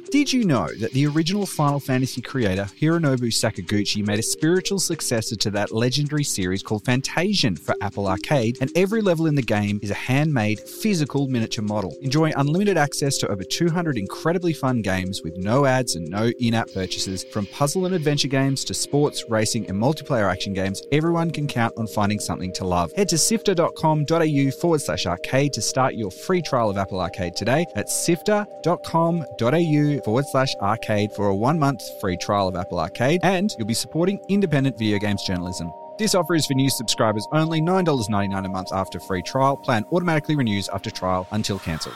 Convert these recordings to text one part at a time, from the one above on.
Did you know that the original Final Fantasy creator, Hironobu Sakaguchi, made a spiritual successor to that legendary series called Fantasian for Apple Arcade, and every level in the game is a handmade, physical miniature model. Enjoy unlimited access to over 200 incredibly fun games with no ads and no in-app purchases. From puzzle and adventure games to sports, racing, and multiplayer action games, everyone can count on finding something to love. Head to sifter.com.au/arcade to start your free trial of Apple Arcade today. That's sifter.com.au/arcade for a 1-month free trial of Apple Arcade, and you'll be supporting independent video games journalism. This offer is for new subscribers only, $9.99 a month after free trial. Plan automatically renews after trial until cancelled.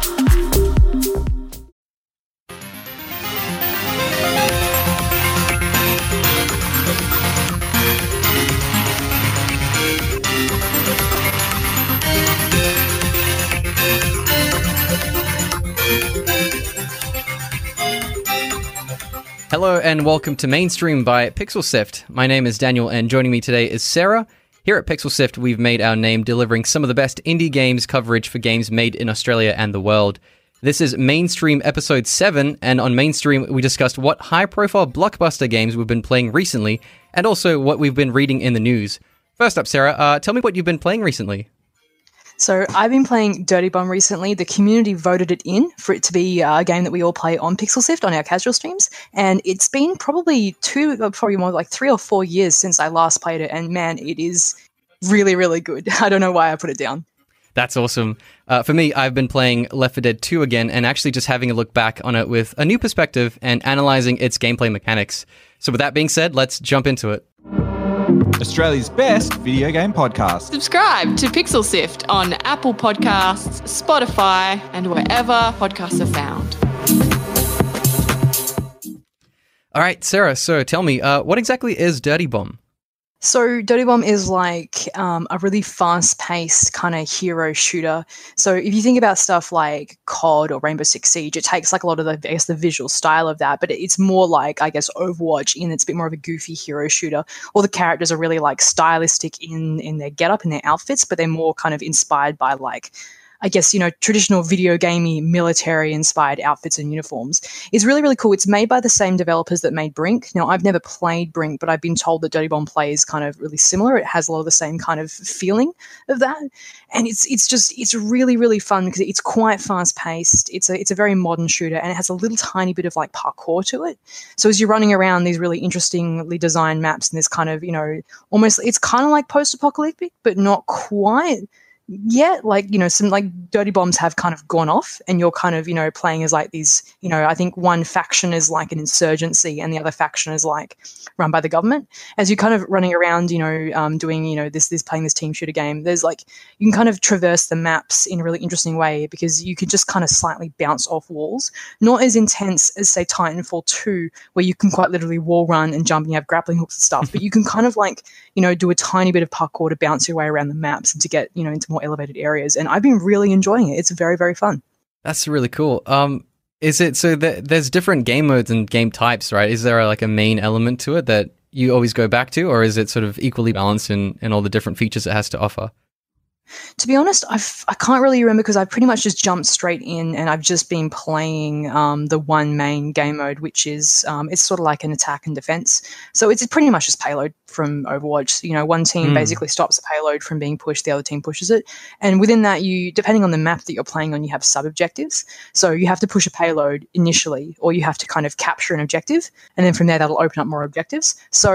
Hello and welcome to Mainstream by PixelSift. My name is Daniel and joining me today is Sarah. Here at PixelSift, we've made our name delivering some of the best indie games coverage for games made in Australia and the world. This is Mainstream episode 7, and on Mainstream we discussed what high-profile blockbuster games we've been playing recently and also what we've been reading in the news. First up, Sarah, tell me what you've been playing recently. So I've been playing Dirty Bomb recently. The community voted it in for it to be a game that we all play on PixelSift on our casual streams. And it's been probably more like 3 or 4 years since I last played it. And man, it is really, really good. I don't know why I put it down. That's awesome. For me, I've been playing Left 4 Dead 2 again and actually just having a look back on it with a new perspective and analyzing its gameplay mechanics. So with that being said, let's jump into it. Australia's best video game podcast. Subscribe to PixelSift on Apple Podcasts, Spotify, and wherever podcasts are found. All right, Sarah, so tell me, what exactly is Dirty Bomb? So Dirty Bomb is like a really fast-paced kind of hero shooter. So if you think about stuff like COD or Rainbow Six Siege, it takes like a lot of the visual style of that, but it's more like, I guess, Overwatch in it's a bit more of a goofy hero shooter. All the characters are really like stylistic in their getup and their outfits, but they're more kind of inspired by like, I guess, traditional video gamey military-inspired outfits and uniforms. It's really, really cool. It's made by the same developers that made Brink. Now, I've never played Brink, but I've been told that Dirty Bomb plays kind of really similar. It has a lot of the same kind of feeling of that. And it's really, really fun because it's quite fast-paced. It's a very modern shooter, and it has a little tiny bit of like parkour to it. So as you're running around these really interestingly designed maps and this kind of, almost, it's kind of like post-apocalyptic, but not quite. Yeah, some like Dirty Bombs have kind of gone off and you're kind of, playing as like these, I think one faction is like an insurgency and the other faction is like run by the government. As you're kind of running around, doing, this playing this team shooter game, there's like, you can kind of traverse the maps in a really interesting way because you can just kind of slightly bounce off walls. Not as intense as, say, Titanfall 2, where you can quite literally wall run and jump and you have grappling hooks and stuff, but you can kind of like, do a tiny bit of parkour to bounce your way around the maps and to get, into more elevated areas, and I've been really enjoying it. It's very, very fun. That's really cool. Is it so that there's different game modes and game types, right? Is there like a main element to it that you always go back to, or is it sort of equally balanced in all the different features it has to offer? To be honest, I can't really remember because I pretty much just jumped straight in and I've just been playing the one main game mode, which is it's sort of like an attack and defense. So it's pretty much just payload from Overwatch. One team basically stops a payload from being pushed, the other team pushes it. And within that, depending on the map that you're playing on, you have sub-objectives. So you have to push a payload initially, or you have to kind of capture an objective. And then from there, that'll open up more objectives. So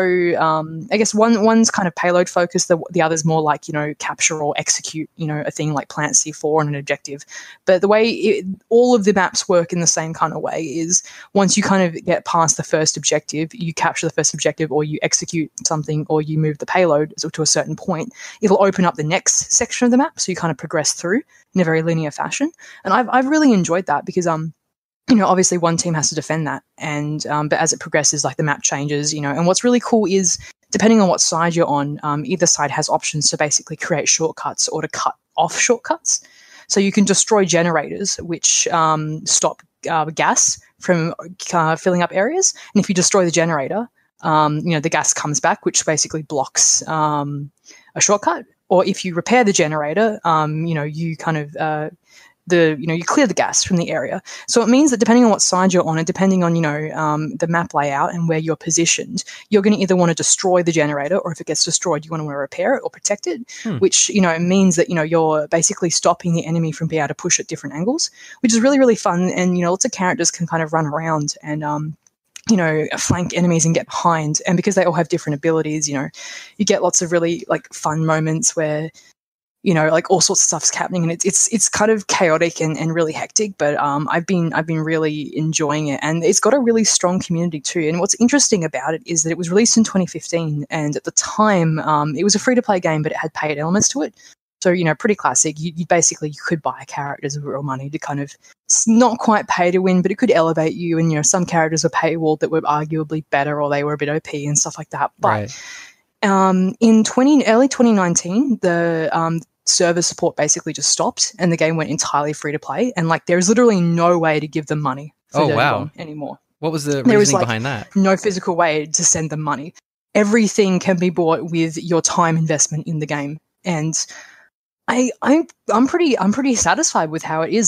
I guess one's kind of payload focused, the other's more like, capture or execute, a thing like plant C4 on an objective. But the way all of the maps work in the same kind of way is once you kind of get past the first objective, you capture the first objective or you execute something or you move the payload to a certain point, it'll open up the next section of the map. So you kind of progress through in a very linear fashion. And I've really enjoyed that because, obviously one team has to defend that. And, but as it progresses, like the map changes, and what's really cool is depending on what side you're on, either side has options to basically create shortcuts or to cut off shortcuts. So you can destroy generators, which stop gas from filling up areas. And if you destroy the generator, the gas comes back, which basically blocks a shortcut. Or if you repair the generator, you kind of you clear the gas from the area. So it means that depending on what side you're on and depending on, the map layout and where you're positioned, you're going to either want to destroy the generator, or if it gets destroyed, you want to repair it or protect it, which, means that, you're basically stopping the enemy from being able to push at different angles, which is really, really fun. And, lots of characters can kind of run around and, flank enemies and get behind. And because they all have different abilities, you get lots of really like fun moments where, like all sorts of stuff's happening, and it's kind of chaotic and really hectic. But I've been really enjoying it, and it's got a really strong community too. And what's interesting about it is that it was released in 2015, and at the time, it was a free to play game, but it had paid elements to it. So pretty classic. You could buy characters with real money to kind of not quite pay to win, but it could elevate you. And some characters were paywalled that were arguably better, or they were a bit OP and stuff like that. But in early 2019, the server support basically just stopped and the game went entirely free to play, and there's literally no way to give them money for Dirty Bomb anymore. What was the reasoning behind that? No physical way to send them money. Everything can be bought with your time investment in the game, and I'm pretty satisfied with how it is.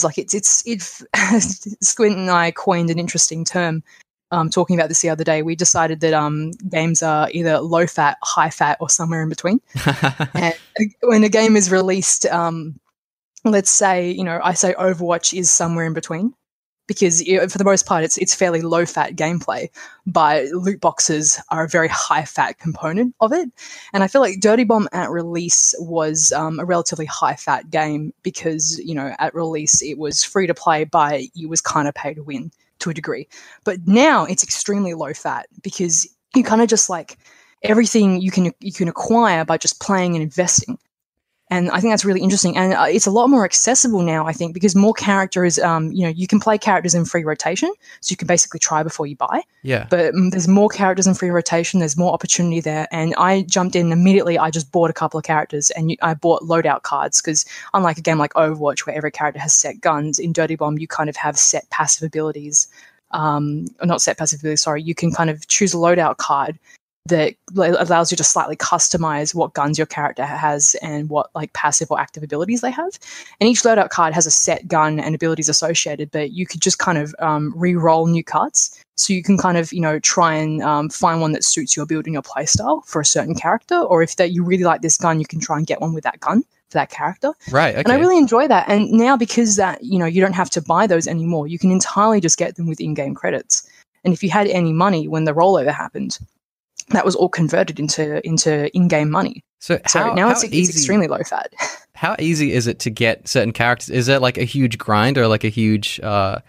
Squint and I coined an interesting term talking about this the other day. We decided that games are either low fat, high fat, or somewhere in between. And when a game is released, let's say, I say Overwatch is somewhere in between, because for the most part it's fairly low fat gameplay, but loot boxes are a very high fat component of it. And I feel like Dirty Bomb at release was a relatively high fat game because, at release it was free to play, but it was kind of pay to win to a degree. But now it's extremely low fat because you kind of just everything you can acquire by just playing and investing. And I think that's really interesting. And it's a lot more accessible now, I think, because more characters, you can play characters in free rotation. So you can basically try before you buy. Yeah. But there's more characters in free rotation. There's more opportunity there. And I jumped in immediately. I just bought a couple of characters, and I bought loadout cards because unlike a game like Overwatch where every character has set guns, in Dirty Bomb you kind of have set passive abilities. Not set passive abilities, sorry. You can kind of choose a loadout card that allows you to slightly customize what guns your character has and what passive or active abilities they have. And each loadout card has a set gun and abilities associated, but you could just kind of re-roll new cards. So you can kind of, try and find one that suits your build and your playstyle for a certain character. Or if you really like this gun, you can try and get one with that gun for that character. Right. Okay. And I really enjoy that. And now because that, you don't have to buy those anymore, you can entirely just get them with in-game credits. And if you had any money when the rollover happened, that was all converted into in-game money. So now it's extremely low fat. How easy is it to get certain characters? Is it a huge grind or a huge,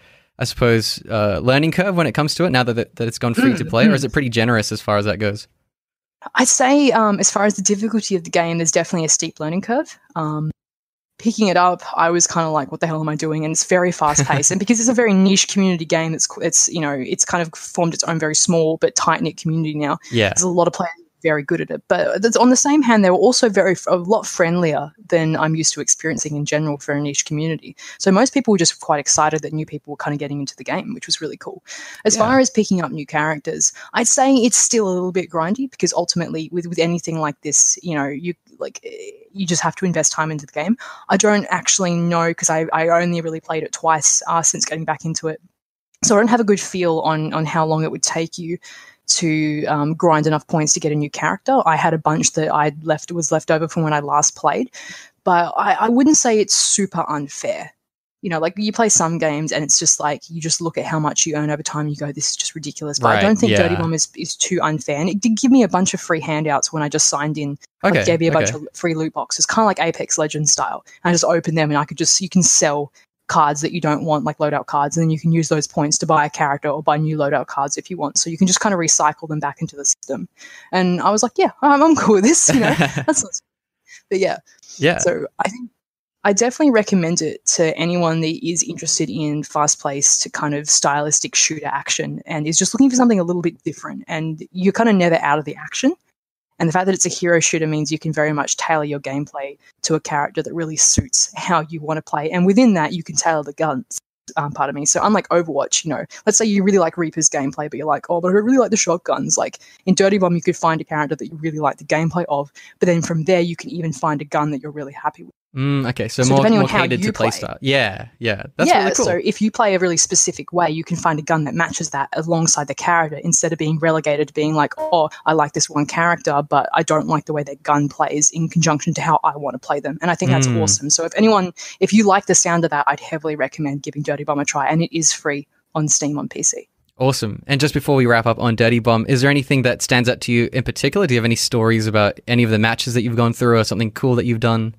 learning curve when it comes to it now that it's gone free to play? Or is it pretty generous as far as that goes? I'd say as far as the difficulty of the game, there's definitely a steep learning curve. Picking it up, I was kind of like, what the hell am I doing? And it's very fast paced. And because it's a very niche community game, it's kind of formed its own very small but tight knit community now. Yeah. There's a lot of players very good at it. But on the same hand, they were also a lot friendlier than I'm used to experiencing in general for a niche community. So most people were just quite excited that new people were kind of getting into the game, which was really cool. As far as picking up new characters, I'd say it's still a little bit grindy because ultimately with anything like this, you just have to invest time into the game. I don't actually know because I only really played it twice since getting back into it. So I don't have a good feel on how long it would take you to grind enough points to get a new character. I had a bunch that was left over from when I last played, but I wouldn't say it's super unfair. You play some games and it's just you just look at how much you earn over time and you go, this is just ridiculous. But I don't think Dirty Bomb is too unfair. And it did give me a bunch of free handouts when I just signed in. It gave me a bunch of free loot boxes, kind of like Apex Legends style. And I just opened them and you can sell cards that you don't want, like loadout cards, and then you can use those points to buy a character or buy new loadout cards if you want. So you can just kind of recycle them back into the system. And I was like, yeah, I'm cool with this. That's but yeah. So I think I definitely recommend it to anyone that is interested in fast-paced kind of stylistic shooter action and is just looking for something a little bit different. And you're kind of never out of the action. And the fact that it's a hero shooter means you can very much tailor your gameplay to a character that really suits how you want to play. And within that, you can tailor the guns, part of me. So unlike Overwatch, let's say you really like Reaper's gameplay, but you're like, oh, but I really like the shotguns. Like in Dirty Bomb, you could find a character that you really like the gameplay of, but then from there, you can even find a gun that you're really happy with. Okay, so depending more on how catered you to play. playstyle. Yeah, that's really cool. So if you play a really specific way, you can find a gun that matches that alongside the character instead of being relegated to being like, oh, I like this one character, but I don't like the way their gun plays in conjunction to how I want to play them. And I think that's awesome. So if you like the sound of that, I'd heavily recommend giving Dirty Bomb a try, and it is free on Steam on PC. Awesome. And just before we wrap up on Dirty Bomb, is there anything that stands out to you in particular? Do you have any stories about any of the matches that you've gone through or something cool that you've done?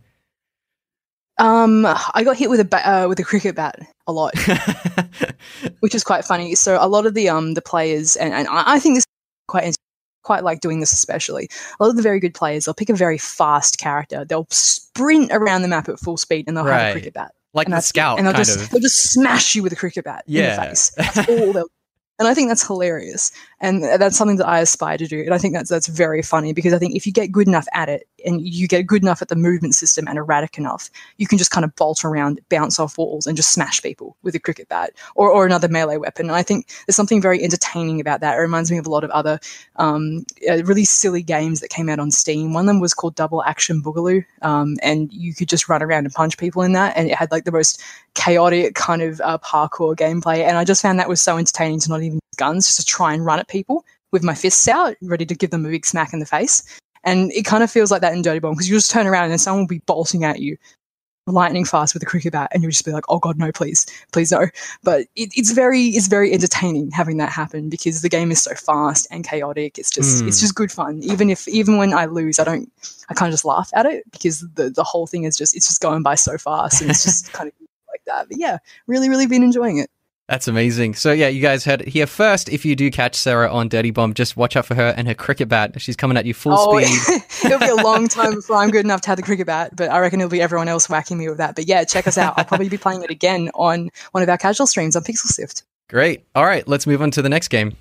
I got hit with a cricket bat a lot, which is quite funny. So a lot of the players, and I think this is quite like doing this especially. A lot of the very good players, they'll pick a very fast character. They'll sprint around the map at full speed, and they'll have a cricket bat, like the scout, and they'll just smash you with a cricket bat in the face. That's all they'll. And I think that's hilarious. And that's something that I aspire to do. And I think that's very funny, because I think if you get good enough at it and you get good enough at the movement system and erratic enough, you can just kind of bolt around, bounce off walls, and just smash people with a cricket bat or another melee weapon. And I think there's something very entertaining about that. It reminds me of a lot of other really silly games that came out on Steam. One of them was called Double Action Boogaloo, and you could just run around and punch people in that. And it had like the most chaotic kind of parkour gameplay. And I just found that was so entertaining to not even use guns, just to try and run at people with my fists out, ready to give them a big smack in the face. And it kind of feels like that in Dirty Bomb, because you just turn around and someone will be bolting at you lightning fast with a cricket bat, and you'll just be like, oh god, no, please no. But it's very entertaining having that happen, because the game is so fast and chaotic. It's just good fun. Even when I lose, I kind of just laugh at it, because the whole thing is it's just going by so fast, and it's just kind of like that. But yeah, really been enjoying it. That's amazing. So yeah, you guys heard it here first. If you do catch Sarah on Dirty Bomb, just watch out for her and her cricket bat. She's coming at you full speed. It'll be a long time before I'm good enough to have the cricket bat, but I reckon it'll be everyone else whacking me with that. But yeah, check us out. I'll probably be playing it again on one of our casual streams on Pixel Sift. Great. All right, let's move on to the next game.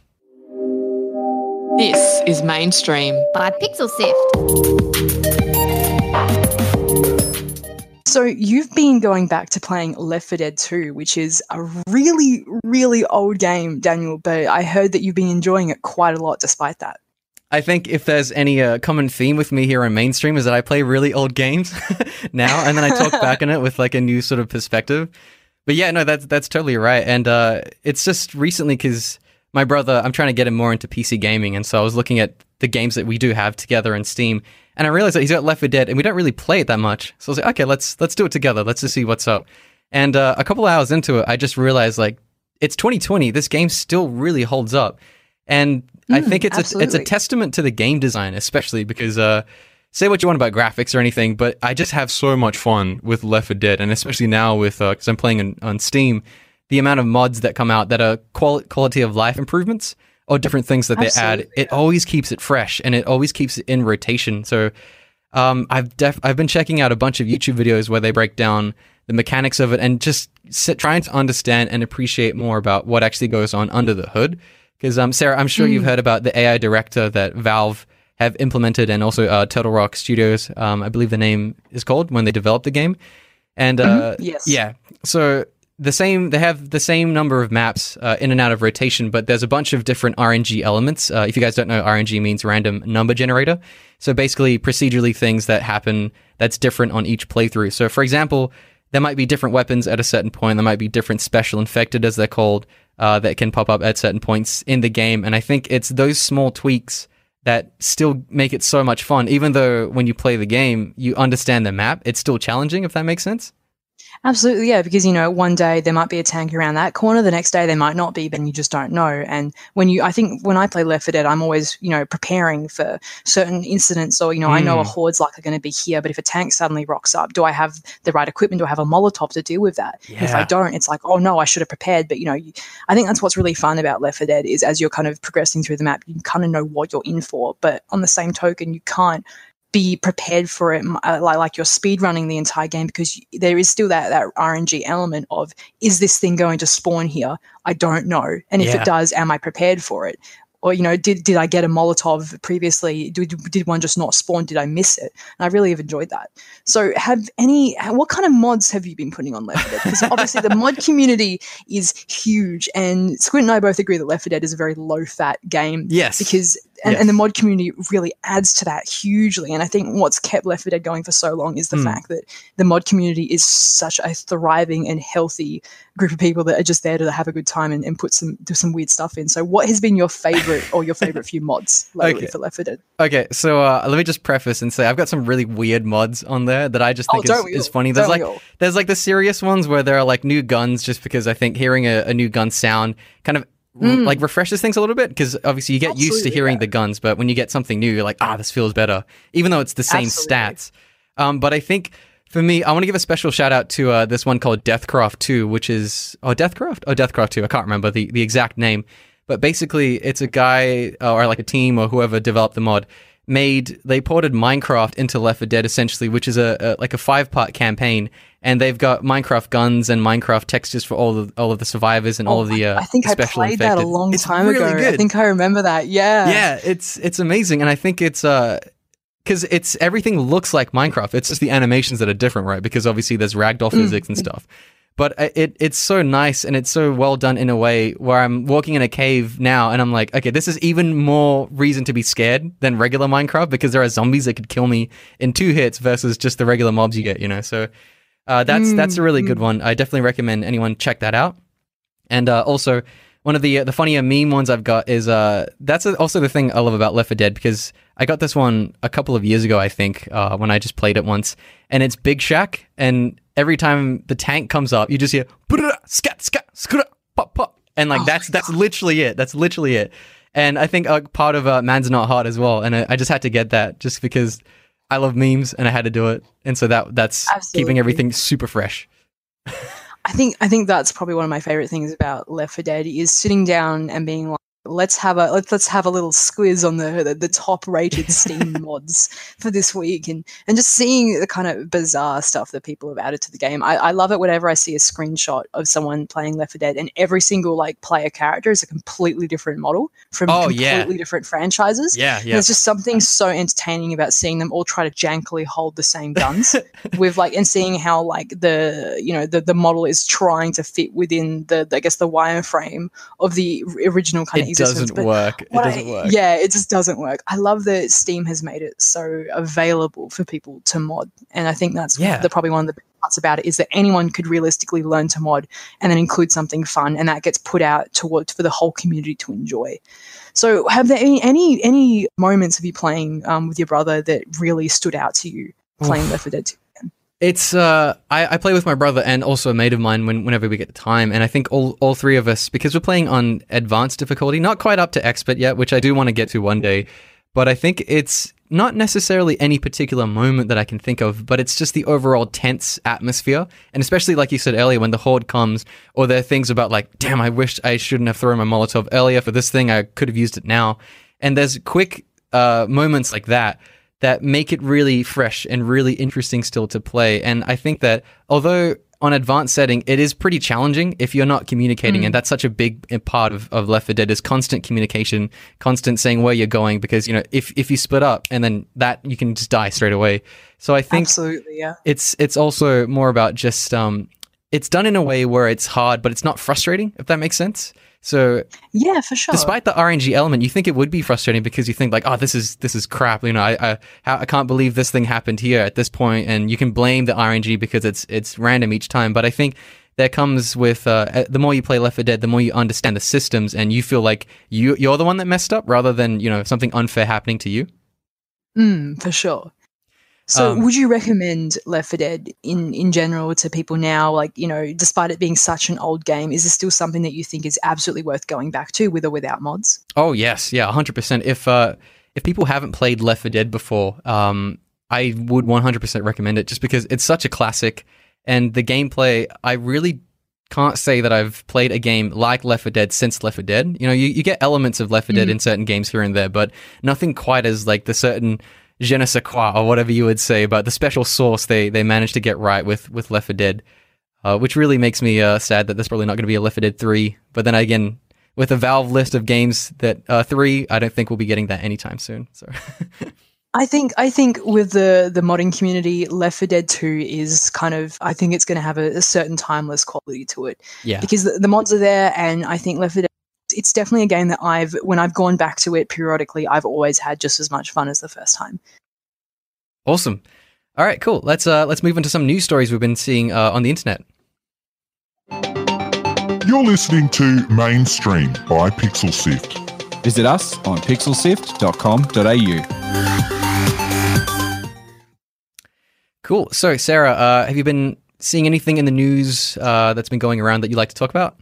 This is Mainstream by Pixel Sift. So you've been going back to playing Left 4 Dead 2, which is a really, really old game, Daniel, but I heard that you've been enjoying it quite a lot despite that. I think if there's any common theme with me here on Mainstream is that I play really old games now, and then I talk back on it with like a new sort of perspective. But yeah, no, that's totally right. And it's just recently, because my brother, I'm trying to get him more into PC gaming, and so I was looking at the games that we do have together on Steam, and I realized that he's got Left 4 Dead, and we don't really play it that much. So I was like, okay, let's do it together. Let's just see what's up. And a couple hours into it, I just realized, like, it's 2020. This game still really holds up. And I think it's a testament to the game design, especially because, say what you want about graphics or anything, but I just have so much fun with Left 4 Dead, and especially now with, because I'm playing on Steam, the amount of mods that come out that are quality of life improvements or different things that they add, it always keeps it fresh, and it always keeps it in rotation. So I've been checking out a bunch of YouTube videos where they break down the mechanics of it and just trying to understand and appreciate more about what actually goes on under the hood. Because Sarah, I'm sure you've heard about the AI director that Valve have implemented, and also Turtle Rock Studios, I believe the name is called, when they developed the game. And yes. Yeah, so they have the same number of maps in and out of rotation, but there's a bunch of different RNG elements. If you guys don't know, RNG means random number generator. So basically procedurally things that happen that's different on each playthrough. So for example, there might be different weapons at a certain point. There might be different special infected, as they're called, that can pop up at certain points in the game. And I think it's those small tweaks that still make it so much fun. Even though when you play the game, you understand the map, it's still challenging, if that makes sense. Absolutely, yeah, because, one day there might be a tank around that corner, the next day there might not be, but you just don't know. And I think when I play Left 4 Dead, I'm always, preparing for certain incidents, or, I know a horde's likely going to be here, but if a tank suddenly rocks up, do I have the right equipment? Do I have a Molotov to deal with that? Yeah. If I don't, it's like, oh no, I should have prepared. But, I think that's what's really fun about Left 4 Dead is as you're kind of progressing through the map, you kind of know what you're in for, but on the same token, you can't be prepared for it like you're speed running the entire game, because there is still that RNG element of, is this thing going to spawn here? I don't know. And if it does, am I prepared for it? Or, did I get a Molotov previously? Did one just not spawn? Did I miss it? And I really have enjoyed that. So what kind of mods have you been putting on Left 4 Dead? Because obviously the mod community is huge, and Squint and I both agree that Left 4 Dead is a very low-fat game. Yes. Because and the mod community really adds to that hugely. And I think what's kept Left 4 Dead going for so long is the fact that the mod community is such a thriving and healthy group of people that are just there to have a good time and do some weird stuff in. So what has been your favorite or your favorite few mods lately for Left 4 Dead? Okay, so let me just preface and say I've got some really weird mods on there that I just think is funny. There's like the serious ones where there are like new guns, just because I think hearing a new gun sound kind of like refreshes things a little bit, because obviously you get used to hearing the guns, but when you get something new, you're like, this feels better, even though it's the same stats. But I think for me, I want to give a special shout out to this one called Deathcraft 2, which is Deathcraft 2. I can't remember the exact name, but basically it's a guy or like a team or whoever developed the mod. They ported Minecraft into Left 4 Dead essentially, which is a 5-part campaign, and they've got Minecraft guns and Minecraft textures for all of the survivors and all of the I think I played infected. that a long time ago. Good. I think I remember that. Yeah, it's amazing, and I think it's because it's everything looks like Minecraft. It's just the animations that are different, right? Because obviously there's ragdoll physics and stuff. But it's so nice, and it's so well done in a way where I'm walking in a cave now and I'm like, okay, this is even more reason to be scared than regular Minecraft, because there are zombies that could kill me in 2 hits versus just the regular mobs you get, So that's a really good one. I definitely recommend anyone check that out. And also, one of the funnier meme ones I've got is that's also the thing I love about Left 4 Dead, because I got this one a couple of years ago, I think, when I just played it once, and it's Big Shack, and every time the tank comes up, you just hear scat scat skra pop pop, and like that's literally it. That's literally it. And I think part of Man's Not Hot as well, and I just had to get that just because I love memes and I had to do it, and so that's Absolutely. Keeping everything super fresh. I think that's probably one of my favorite things about Left 4 Dead is sitting down and being like, let's have a little squiz on the top rated Steam mods for this week, and just seeing the kind of bizarre stuff that people have added to the game. I love it whenever I see a screenshot of someone playing Left 4 Dead and every single like player character is a completely different model from completely different franchises. Yeah. There's just something so entertaining about seeing them all try to jankily hold the same guns with like, and seeing how like the model is trying to fit within the wireframe of the original kind of. It doesn't work. Yeah, it just doesn't work. I love that Steam has made it so available for people to mod, and I think that's probably one of the best parts about it, is that anyone could realistically learn to mod and then include something fun, and that gets put out for the whole community to enjoy. So, have there any moments of you playing with your brother that really stood out to you playing Left 4 Dead 2? It's I play with my brother and also a mate of mine whenever we get the time, and I think all three of us, because we're playing on advanced difficulty, not quite up to expert yet, which I do want to get to one day, but I think it's not necessarily any particular moment that I can think of, but it's just the overall tense atmosphere, and especially like you said earlier, when the horde comes, or there are things about like, damn, I wish I shouldn't have thrown my Molotov earlier for this thing, I could have used it now, and there's quick moments like that make it really fresh and really interesting still to play. And I think that although on advanced setting, it is pretty challenging if you're not communicating, and that's such a big part of Left 4 Dead is constant communication, constant saying where you're going, because if you split up and then that you can just die straight away. So I think absolutely, yeah, it's also more about just it's done in a way where it's hard, but it's not frustrating, if that makes sense. So yeah, for sure. Despite the RNG element, you think it would be frustrating because you think like, oh, this is crap. I can't believe this thing happened here at this point, and you can blame the RNG because it's random each time. But I think that comes with the more you play Left 4 Dead, the more you understand the systems, and you feel like you're the one that messed up rather than something unfair happening to you. For sure. So would you recommend Left 4 Dead in general to people now? Like, despite it being such an old game, is this still something that you think is absolutely worth going back to with or without mods? Oh, yes. Yeah, 100%. If people haven't played Left 4 Dead before, I would 100% recommend it just because it's such a classic. And the gameplay, I really can't say that I've played a game like Left 4 Dead since Left 4 Dead. You get elements of Left 4 Dead in certain games here and there, but nothing quite as like the certain je ne sais quoi, or whatever you would say, about the special sauce they managed to get right with Left 4 Dead, which really makes me sad that there's probably not going to be a Left 4 Dead 3. But then again, with a Valve list of games that 3, I don't think we'll be getting that anytime soon. So I think with the modding community, Left 4 Dead 2 is kind of, I think it's going to have a certain timeless quality to it. Yeah. Because the mods are there, and I think Left 4 Dead it's definitely a game that when I've gone back to it periodically, I've always had just as much fun as the first time. Awesome. All right, cool. Let's move into some news stories we've been seeing on the internet. You're listening to Mainstream by Pixel Sift. Visit us on pixelsift.com.au. Cool. So, Sarah, have you been seeing anything in the news that's been going around that you'd like to talk about?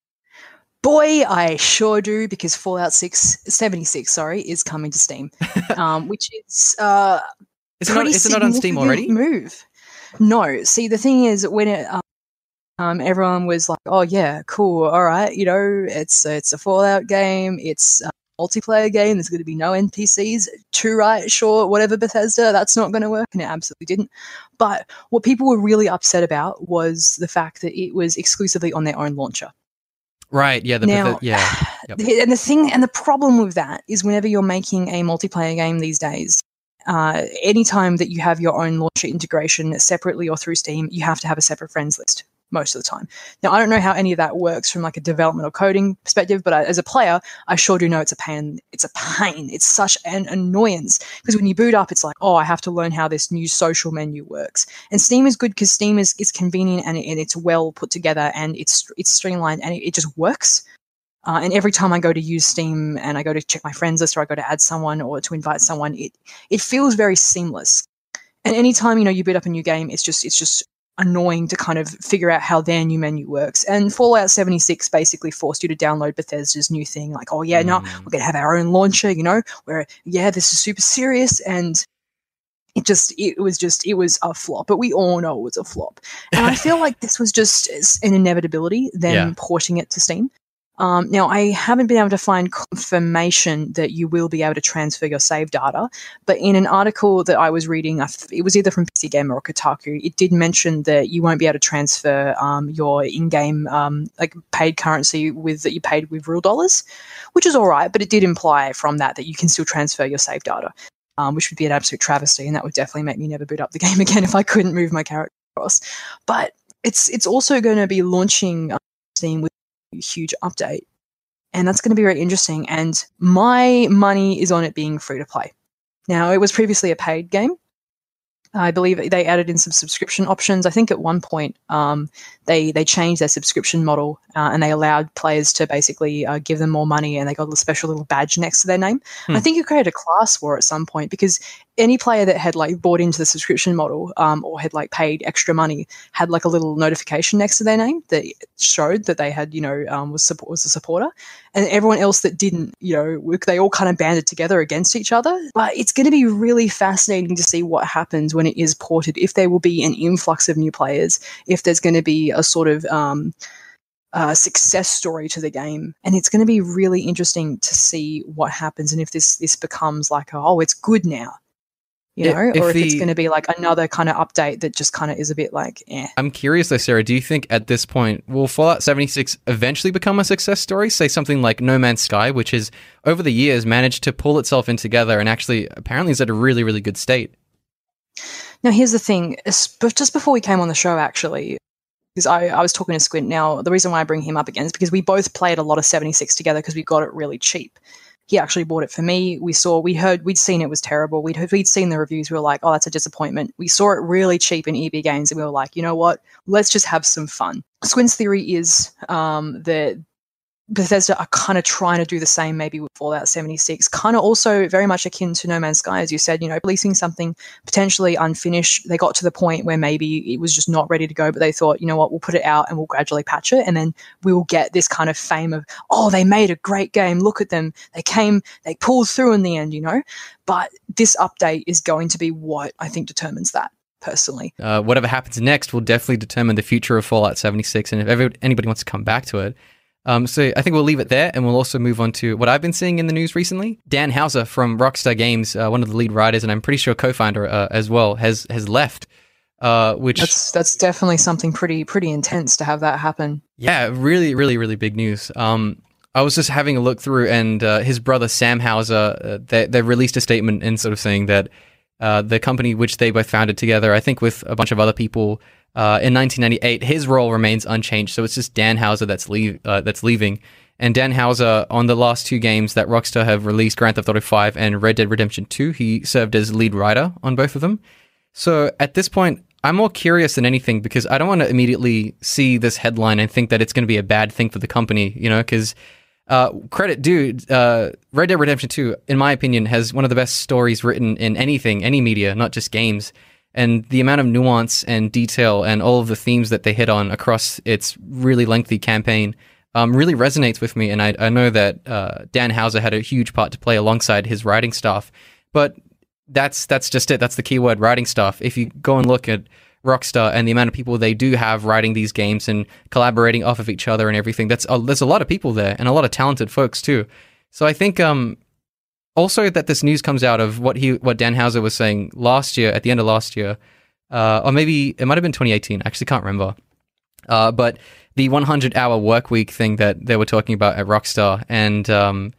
Boy, I sure do, because Fallout 76 is coming to Steam, which is Is it not on Steam already? Move. No. See, the thing is, when it everyone was like, "Oh yeah, cool, all right, it's a Fallout game. It's a multiplayer game. There's going to be no NPCs. Too right, sure, whatever, Bethesda. That's not going to work," and it absolutely didn't. But what people were really upset about was the fact that it was exclusively on their own launcher. Right. Yeah. Yep. And the problem with that is whenever you're making a multiplayer game these days, anytime that you have your own launcher integration separately or through Steam, you have to have a separate friends list most of the time. Now, I don't know how any of that works from like a development or coding perspective, but as a player, I sure do know it's a pain. It's a pain. It's such an annoyance because when you boot up, it's like, oh, I have to learn how this new social menu works. And Steam is good because Steam is convenient and it's well put together and it's streamlined and it just works. And every time I go to use Steam and I go to check my friends list or I go to add someone or to invite someone, it feels very seamless. And anytime, you boot up a new game, it's just annoying to kind of figure out how their new menu works. And Fallout 76 basically forced you to download Bethesda's new thing, like, oh yeah, no, we're going to have our own launcher, where, yeah, this is super serious. And it was a flop, but we all know it was a flop. And I feel like this was just an inevitability, them porting it to Steam. Now, I haven't been able to find confirmation that you will be able to transfer your save data, but in an article that I was reading, it was either from PC Gamer or Kotaku, it did mention that you won't be able to transfer your in-game paid currency that you paid with real dollars, which is all right, but it did imply from that you can still transfer your save data, which would be an absolute travesty, and that would definitely make me never boot up the game again if I couldn't move my character across. But it's also going to be launching Steam with huge update, and that's going to be very interesting, and my money is on it being free to play. Now, it was previously a paid game. I believe they added in some subscription options. I think at one point they changed their subscription model and they allowed players to basically give them more money, and they got a special little badge next to their name. I think you created a class for it at some point, because any player that had bought into the subscription model or had paid extra money had a little notification next to their name that showed that they had was a supporter, and everyone else that didn't, they all kind of banded together against each other. But it's going to be really fascinating to see what happens when it is ported, if there will be an influx of new players, if there's going to be a sort of success story to the game. And it's going to be really interesting to see what happens, and if this becomes it's good now, or if it's going to be another kind of update that just kind of is a bit eh. I'm curious though, Sarah, do you think at this point, will Fallout 76 eventually become a success story? Say something like No Man's Sky, which has over the years managed to pull itself in together and actually apparently is at a really, really good state. Now, here's the thing. Just before we came on the show, actually, because I was talking to Squint. Now, the reason why I bring him up again is because we both played a lot of 76 together because we got it really cheap. He actually bought it for me. We'd seen it was terrible. We'd seen the reviews. We were like, oh, that's a disappointment. We saw it really cheap in EB Games, and we were like, you know what? Let's just have some fun. Squint's theory is that Bethesda are kind of trying to do the same maybe with Fallout 76, kind of also very much akin to No Man's Sky, as you said, releasing something potentially unfinished. They got to the point where maybe it was just not ready to go, but they thought, you know what, we'll put it out and we'll gradually patch it, and then we will get this kind of fame of, oh, they made a great game, look at them, they pulled through in the end, But this update is going to be what I think determines that. Personally, whatever happens next will definitely determine the future of Fallout 76, and if anybody wants to come back to it. So I think we'll leave it there, and we'll also move on to what I've been seeing in the news recently. Dan Houser from Rockstar Games, one of the lead writers, and I'm pretty sure co-founder as well, has left. Which that's definitely something pretty intense to have that happen. Yeah, really, really, really big news. I was just having a look through, and his brother Sam Houser, they released a statement and sort of saying that the company which they both founded together, I think with a bunch of other people, in 1998, his role remains unchanged. So it's just Dan Houser that's leaving, And Dan Houser, on the last 2 games that Rockstar have released, Grand Theft Auto 5 and Red Dead Redemption 2, he served as lead writer on both of them. So at this point, I'm more curious than anything because I don't want to immediately see this headline and think that it's going to be a bad thing for the company, because credit due, Red Dead Redemption 2, in my opinion, has one of the best stories written in anything, any media, not just games. And the amount of nuance and detail and all of the themes that they hit on across its really lengthy campaign really resonates with me. And I know that Dan Houser had a huge part to play alongside his writing staff. But that's just it. That's the keyword, writing staff. If you go and look at Rockstar and the amount of people they do have writing these games and collaborating off of each other and everything, there's a lot of people there and a lot of talented folks too. So I think also that this news comes out of what Dan Houser was saying last year, at the end of last year, or maybe it might have been 2018. I actually can't remember. But the 100-hour work week thing that they were talking about at Rockstar and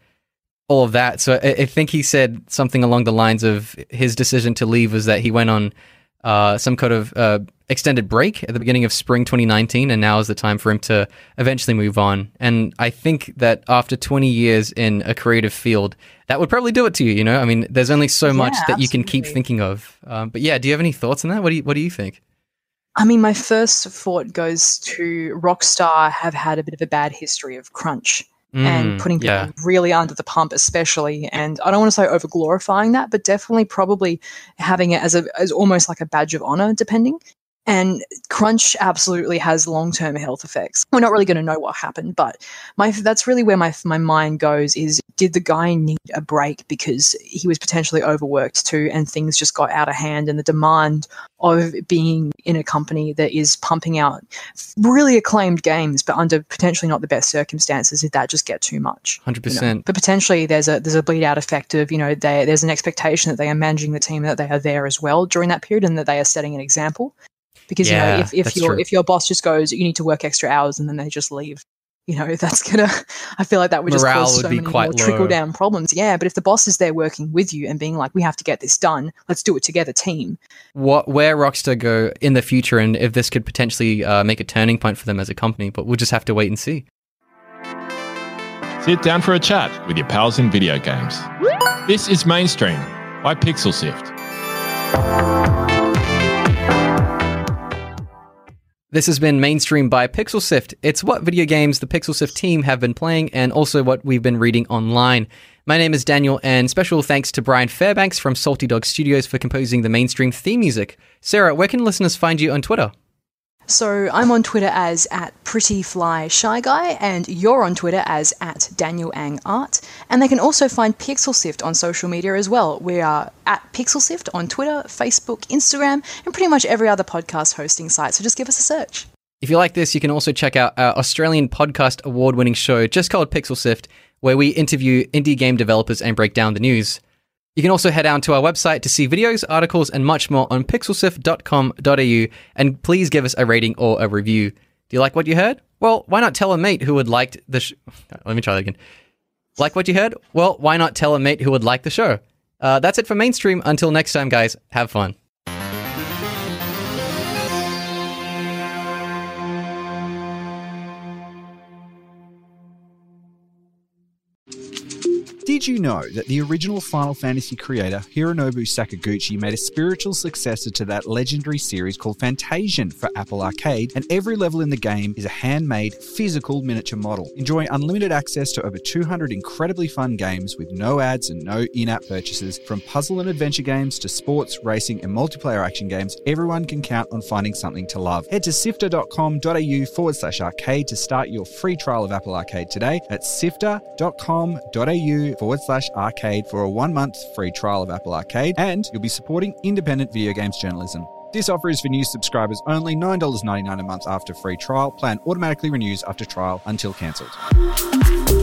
all of that. So I think he said something along the lines of his decision to leave was that he went on some kind of extended break at the beginning of spring 2019, and now is the time for him to eventually move on. And I think that after 20 years in a creative field, that would probably do it to you, I mean, there's only so much that you can keep thinking of. But yeah, do you have any thoughts on that? What do you think? I mean, my first thought goes to Rockstar have had a bit of a bad history of crunch. And putting people really under the pump, especially. And I don't want to say over glorifying that, but definitely probably having it as almost like a badge of honor, depending. And crunch absolutely has long-term health effects. We're not really going to know what happened, but that's really where my mind goes is, did the guy need a break because he was potentially overworked too and things just got out of hand, and the demand of being in a company that is pumping out really acclaimed games but under potentially not the best circumstances, did that just get too much? 100%. But potentially there's a bleed out effect of, there's an expectation that they are managing the team, that they are there as well during that period and that they are setting an example. Because, if your boss just goes, you need to work extra hours, and then they just leave, that's going to, I feel like that would just cause so many more trickle-down problems. Yeah, but if the boss is there working with you and being like, we have to get this done, let's do it together, team. Where Rockstar go in the future, and if this could potentially make a turning point for them as a company, but we'll just have to wait and see. Sit down for a chat with your pals in video games. This is Mainstream by Pixel Sift. This has been Mainstream by Pixel Sift. It's what video games the Pixel Sift team have been playing and also what we've been reading online. My name is Daniel, and special thanks to Brian Fairbanks from Salty Dog Studios for composing the Mainstream theme music. Sarah, where can listeners find you on Twitter? So I'm on Twitter as @PrettyFlyShyGuy, and you're on Twitter as @DanielAngArt. And they can also find Pixel Sift on social media as well. We are @Pixel Sift on Twitter, Facebook, Instagram, and pretty much every other podcast hosting site. So just give us a search. If you like this, you can also check out our Australian podcast award-winning show just called Pixel Sift, where we interview indie game developers and break down the news. You can also head down to our website to see videos, articles, and much more on pixelsift.com.au, and please give us a rating or a review. Do you like what you heard? Well, why not tell a mate who would like the Let me try that again. Like what you heard? Well, why not tell a mate who would like the show? That's it for Mainstream. Until next time, guys, have fun. Did you know that the original Final Fantasy creator, Hironobu Sakaguchi, made a spiritual successor to that legendary series called Fantasian for Apple Arcade, and every level in the game is a handmade, physical miniature model. Enjoy unlimited access to over 200 incredibly fun games with no ads and no in-app purchases. From puzzle and adventure games to sports, racing, and multiplayer action games, everyone can count on finding something to love. Head to sifter.com.au/arcade to start your free trial of Apple Arcade today. That's sifter.com.au/arcade for a 1-month free trial of Apple Arcade, and you'll be supporting independent video games journalism. This offer is for new subscribers only, $9.99 a month after free trial. Plan automatically renews after trial until cancelled.